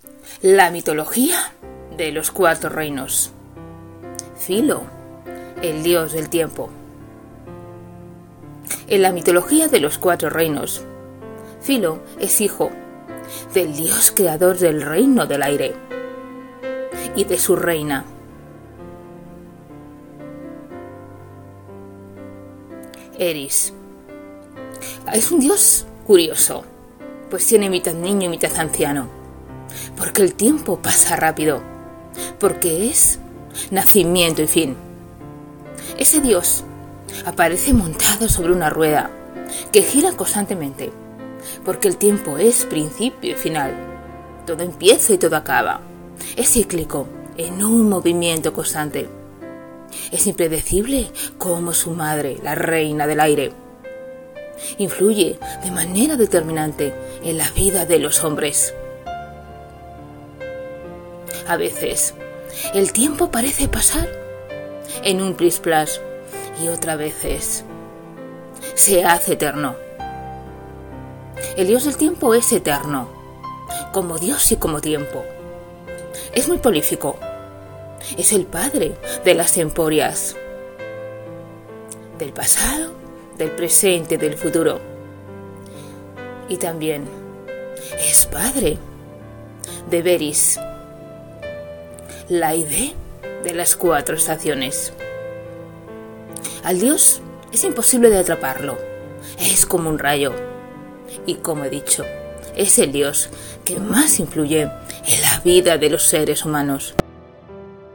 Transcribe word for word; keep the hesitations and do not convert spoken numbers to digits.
La mitología de los cuatro reinos. Filo, el dios del tiempo. En la mitología de los cuatro reinos, Filo es hijo del dios creador del reino del aire y de su reina. Eris. Es un dios curioso, pues tiene mitad niño y mitad anciano, porque el tiempo pasa rápido, porque es nacimiento y fin. Ese dios aparece montado sobre una rueda que gira constantemente, porque el tiempo es principio y final. Todo empieza y todo acaba. Es cíclico, en un movimiento constante. Es impredecible como su madre, la reina del aire. Influye de manera determinante en la vida de los hombres. A veces, el tiempo parece pasar en un plis-plas y otras veces se hace eterno. El dios del tiempo es eterno, como Dios y como tiempo. Es muy prolífico. Es el padre de las emporias, del pasado, del presente, del futuro. Y también es padre de Veris, la idea de las cuatro estaciones. Al dios es imposible de atraparlo. Es como un rayo. Y como he dicho, es el dios que más influye en la vida de los seres humanos.